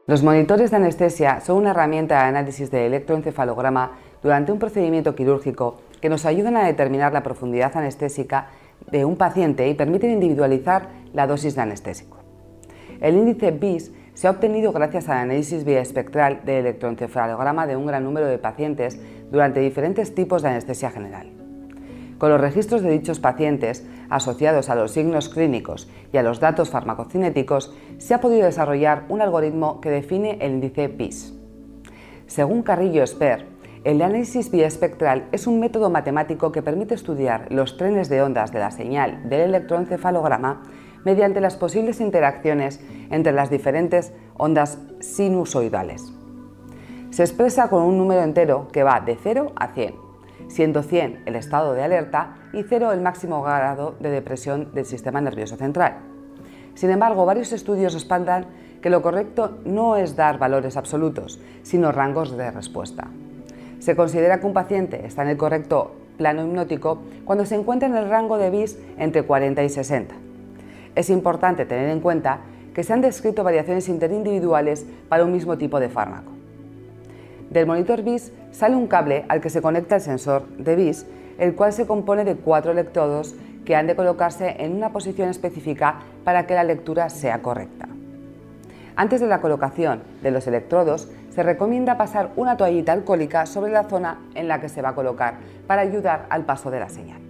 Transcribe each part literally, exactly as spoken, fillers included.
Los monitores de anestesia son una herramienta de análisis de electroencefalograma durante un procedimiento quirúrgico que nos ayudan a determinar la profundidad anestésica de un paciente y permiten individualizar la dosis de anestésico. El índice B I S se ha obtenido gracias al análisis biespectral de electroencefalograma de un gran número de pacientes durante diferentes tipos de anestesia general. Con los registros de dichos pacientes, asociados a los signos clínicos y a los datos farmacocinéticos, se ha podido desarrollar un algoritmo que define el índice B I S. Según Carrillo Esper, el análisis biespectral es un método matemático que permite estudiar los trenes de ondas de la señal del electroencefalograma mediante las posibles interacciones entre las diferentes ondas sinusoidales. Se expresa con un número entero que va de cero a cien, siendo cien el estado de alerta y cero el máximo grado de depresión del sistema nervioso central. Sin embargo, varios estudios respaldan que lo correcto no es dar valores absolutos, sino rangos de respuesta. Se considera que un paciente está en el correcto plano hipnótico cuando se encuentra en el rango de B I S entre cuarenta y sesenta. Es importante tener en cuenta que se han descrito variaciones interindividuales para un mismo tipo de fármaco. Del monitor B I S sale un cable al que se conecta el sensor de B I S, el cual se compone de cuatro electrodos que han de colocarse en una posición específica para que la lectura sea correcta. Antes de la colocación de los electrodos, se recomienda pasar una toallita alcohólica sobre la zona en la que se va a colocar para ayudar al paso de la señal.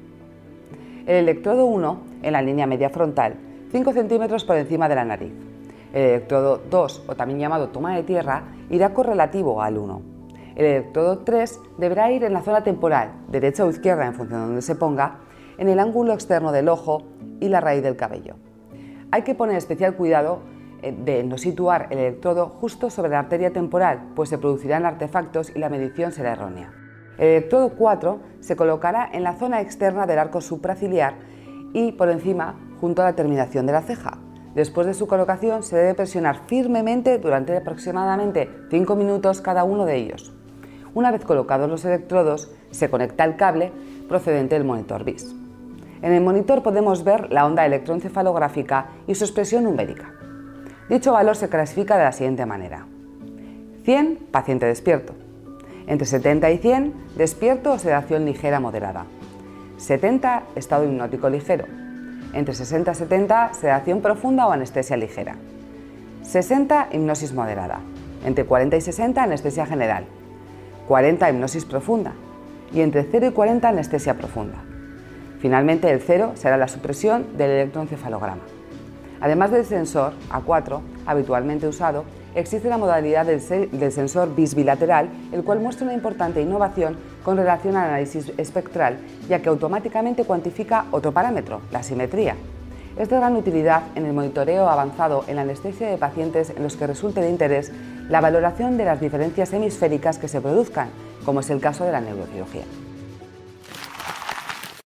El electrodo uno, en la línea media frontal, cinco centímetros por encima de la nariz. El electrodo dos, o también llamado toma de tierra, irá correlativo al uno. El electrodo tres deberá ir en la zona temporal, derecha o izquierda en función de donde se ponga, en el ángulo externo del ojo y la raíz del cabello. Hay que poner especial cuidado de no situar el electrodo justo sobre la arteria temporal, pues se producirán artefactos y la medición será errónea. El electrodo cuatro se colocará en la zona externa del arco supraciliar y por encima junto a la terminación de la ceja. Después de su colocación se debe presionar firmemente durante aproximadamente cinco minutos cada uno de ellos. Una vez colocados los electrodos, se conecta el cable procedente del monitor B I S. En el monitor podemos ver la onda electroencefalográfica y su expresión numérica. Dicho valor se clasifica de la siguiente manera: cien, paciente despierto; entre setenta y cien, despierto o sedación ligera moderada; setenta, estado hipnótico ligero; entre sesenta y setenta, sedación profunda o anestesia ligera; sesenta, hipnosis moderada; entre cuarenta y sesenta, anestesia general; cuarenta, hipnosis profunda; y entre cero y cuarenta, anestesia profunda. Finalmente, el cero será la supresión del electroencefalograma. Además del sensor A cuatro, habitualmente usado, existe la modalidad del, del sensor B I S bilateral, el cual muestra una importante innovación con relación al análisis espectral, ya que automáticamente cuantifica otro parámetro, la simetría. Es de gran utilidad en el monitoreo avanzado en la anestesia de pacientes en los que resulte de interés la valoración de las diferencias hemisféricas que se produzcan, como es el caso de la neurocirugía.